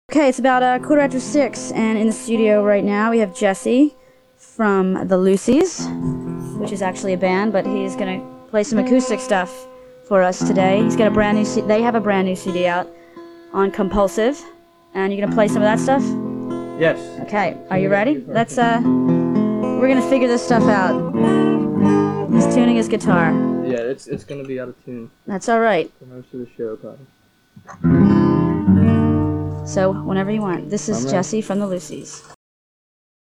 Okay, it's about 6:15, and in the studio right now we have Jesse from the Lucy's, which is actually a band, but he's gonna play some acoustic stuff for us today. He's got a brand new they have a brand new CD out on Compulsive, and you're gonna play some of that stuff? Yes. Okay, are you ready? Let's we're gonna figure this stuff out. He's tuning his guitar. Yeah, it's gonna be out of tune That's all right. for most of the show, probably. So whenever you want. This is Jesse from the Lucy's.